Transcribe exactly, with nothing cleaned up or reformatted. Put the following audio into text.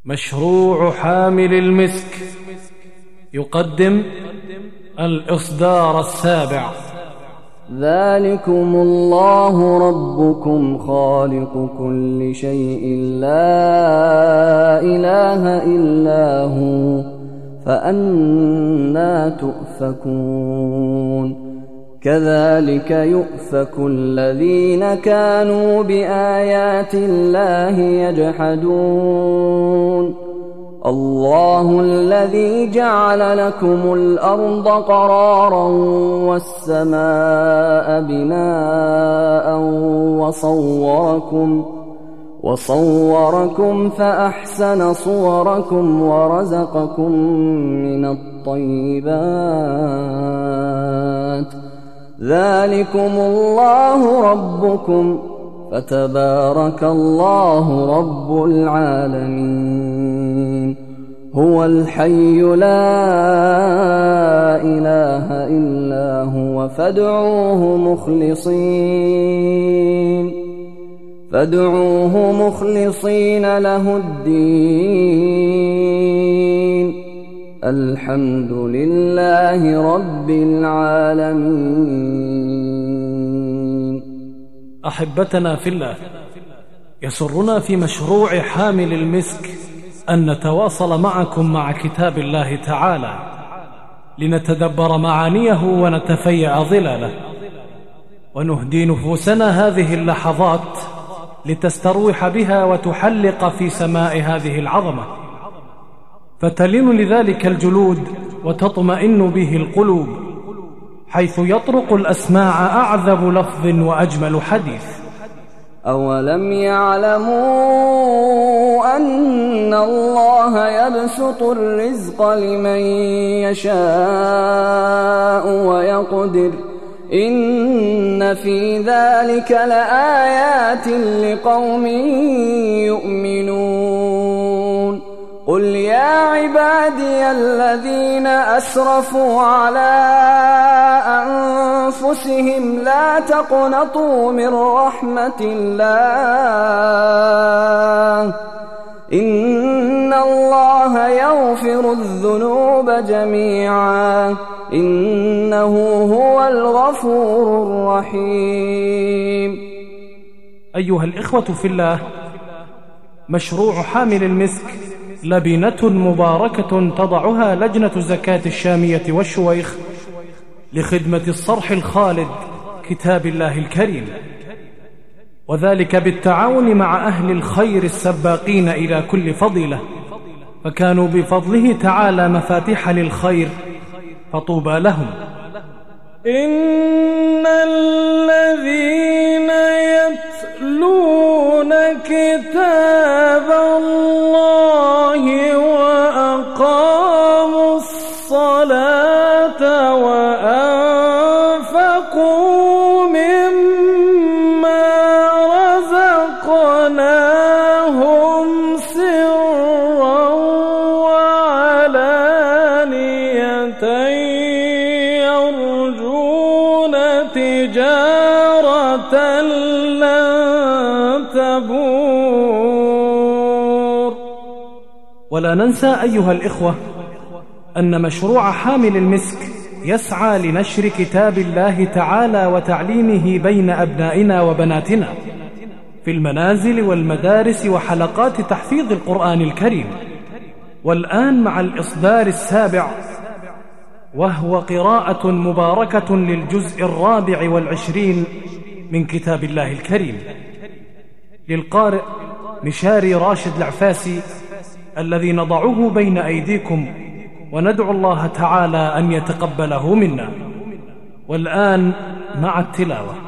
مشروع حامل المسك يقدم الإصدار السابع. ذلكم الله ربكم خالق كل شيء لا إله إلا هو فأنى تؤفكون. كذلك يؤفك الذين كانوا بآيات الله يجحدون. الله الذي جعل لكم الأرض قرارا والسماء بناء وصوركم وصوركم فأحسن صوركم ورزقكم من الطيبات. ذلكم الله ربكم فتبارك الله رب العالمين. هو الحي لا إله إلا هو فادعوه مخلصين فادعوه مخلصين له الدين. الحمد لله رب العالمين. أحبتنا في الله، يسرنا في مشروع حامل المسك أن نتواصل معكم مع كتاب الله تعالى لنتدبر معانيه ونتفيأ ظلاله، ونهدي نفوسنا هذه اللحظات لتستروح بها وتحلق في سماء هذه العظمة، فتلين لذلك الجلود وتطمئن به القلوب، حيث يطرق الأسماع أعذب لفظ وأجمل حديث. أولم يعلموا أن الله يبسط الرزق لمن يشاء ويقدر إن في ذلك لآيات لقوم يؤمنون. قل يا عبادي الذين أسرفوا على أنفسهم لا تقنطوا من رحمة الله إن الله يغفر الذنوب جميعا إنه هو الغفور الرحيم. أيها الإخوة في الله، مشروع حامل المسك لبنة مباركة تضعها لجنة زكاة الشامية والشويخ لخدمة الصرح الخالد كتاب الله الكريم، وذلك بالتعاون مع أهل الخير السباقين إلى كل فضيلة، فكانوا بفضله تعالى مفاتيح للخير، فطوبى لهم. إن الذين يتلون كتاب الله وأقاموا الصلاة وأنفقوا مما رزقناهم سرا وعلانية يرجون تجارة لن تبور. ولا ننسى أيها الإخوة أن مشروع حامل المسك يسعى لنشر كتاب الله تعالى وتعليمه بين أبنائنا وبناتنا في المنازل والمدارس وحلقات تحفيظ القرآن الكريم. والآن مع الإصدار السابع، وهو قراءة مباركة للجزء الرابع والعشرين من كتاب الله الكريم للقارئ مشاري راشد العفاسي، الذي نضعه بين أيديكم وندعو الله تعالى أن يتقبله منا. والآن مع التلاوة.